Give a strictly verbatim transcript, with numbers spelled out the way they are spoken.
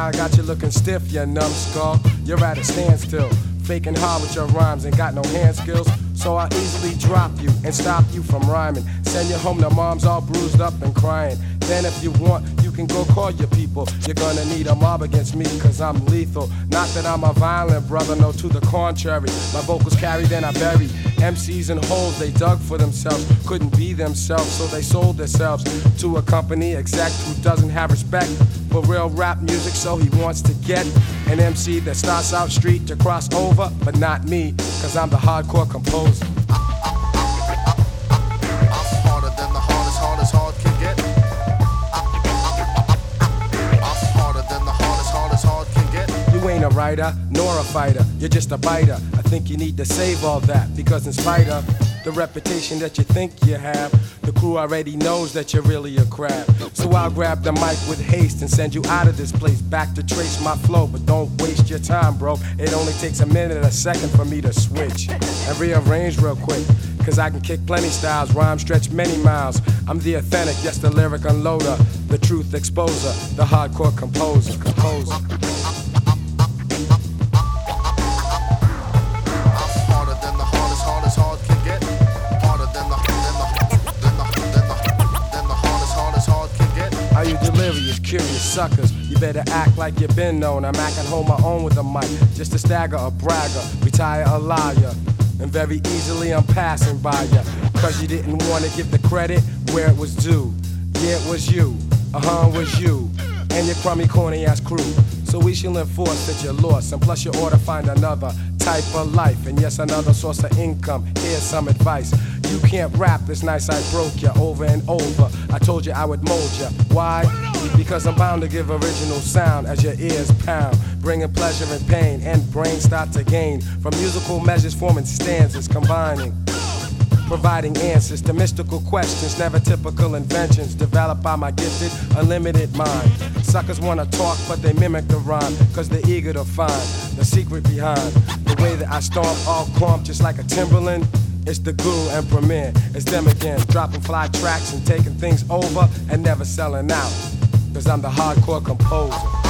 smile got you looking stiff, you numbskull. You're at a standstill, faking hard with your rhymes, ain't got no hand skills. So I easily drop you and stop you from rhyming. Send you home to mom's all bruised up and crying. Then if you want, you can go call your people. You're gonna need a mob against me, cause I'm lethal. Not that I'm a violent brother, no, to the contrary. My vocals carry, then I bury. M Cs in holes they dug for themselves. Couldn't be themselves, so they sold themselves to a company exec who doesn't have respect for real rap music, so he wants to get an M C that starts out street to cross over, but not me, cause I'm the hardcore composer. You ain't a writer, nor a fighter, you're just a biter. I think you need to save all that, because in spite of the reputation that you think you have, the crew already knows that you're really a crab. So I'll grab the mic with haste and send you out of this place, back to trace my flow. But don't waste your time, bro. It only takes a minute, a second for me to switch and rearrange real quick, cause I can kick plenty styles, rhyme stretch many miles. I'm the authentic, yes, the lyric unloader, the truth exposer, the hardcore composer, composer. Are you delirious, curious suckers? You better act like you've been known. I'm acting hold my own with a mic, just a stagger, a bragger, retire a liar. And very easily I'm passing by ya, cause you didn't wanna give the credit where it was due. Yeah, it was you, uh-huh, it was you, and your crummy, corny ass crew. So we shall enforce that you're lost, and plus you ought to find another type of life, and yes, another source of income. Here's some advice. You can't rap this nice, I broke ya over and over. I told you I would mold ya. Why? Because I'm bound to give original sound as your ears pound, bringing pleasure and pain, and brains start to gain from musical measures forming stanzas, combining, providing answers to mystical questions, never typical inventions developed by my gifted, unlimited mind. Suckers wanna talk, but they mimic the rhyme, cause they're eager to find the secret behind the way that I stomp all clump just like a Timberland. It's the guru and premier, it's them again, dropping fly tracks and taking things over and never selling out, cause I'm the hardcore composer.